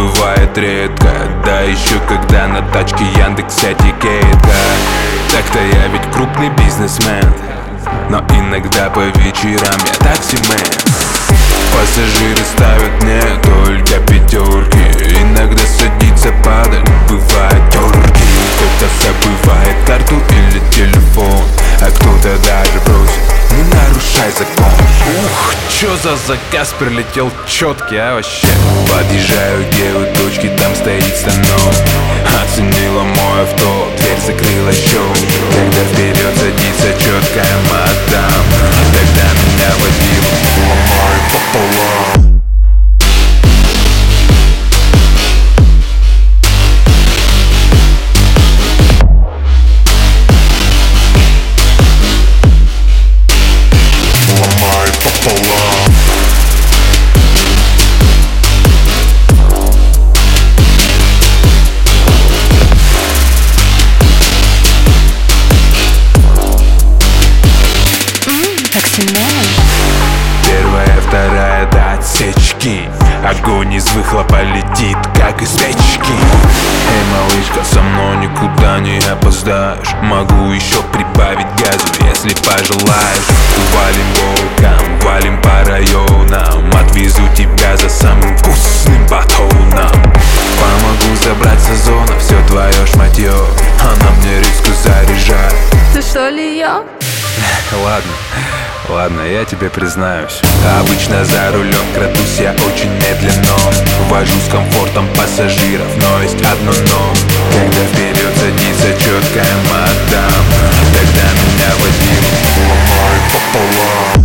бывает редко. Да еще когда на тачке Яндекс.Этикетка. Так-то я ведь крупный бизнесмен, но иногда по вечерам я таксимен. Пассажиры ставят мне только пятерки. Иногда садится падаль, бывает терки. Кто-то забывает карту или телефон, а кто-то даже просит: не нарушай закон. Ух, чё за заказ прилетел четкий, а вообще. Подъезжаю, где у точки, там стоит станок. Оценила мой авто, дверь закрыла щелк. Когда вперед садится четкая мадам, тогда меня водила ломай пополам. Первая, вторая до отсечки. Огонь из выхлопа летит, как из печки. Эй, малышка, со мной никуда не опоздаешь. Могу еще прибавить газу, если пожелаешь. Валим волкам, валим по районам. Отвезу тебя за самым вкусным батоном. Помогу забрать с озона все твое шматье. Она мне риску заряжает. Ты что ли я? Ладно, я тебе признаюсь. Обычно за рулем крадусь я очень медленно. Вожу с комфортом пассажиров, но есть одно но. Когда вперед садится четкая мадам, тогда меня водила ломай пополам.